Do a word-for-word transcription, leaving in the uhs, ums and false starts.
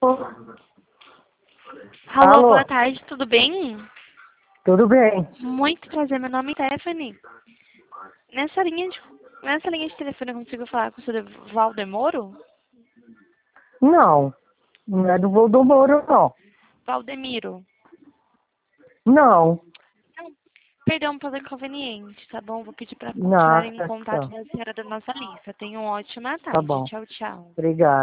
Alô, Alô? boa tarde, tudo bem? Tudo bem? Muito prazer, meu nome é Stephanie. Nessa linha de, nessa linha de telefone eu consigo falar com o senhor Valdemoro? Não, não é do Voldomoro, não. Valdemiro? Não, Não, perdão pelo inconveniente, tá bom? Vou pedir para não, tirarem em contato tá, da senhora da nossa lista. Tenha uma ótima tá tarde. bom. Tchau, tchau. Obrigado.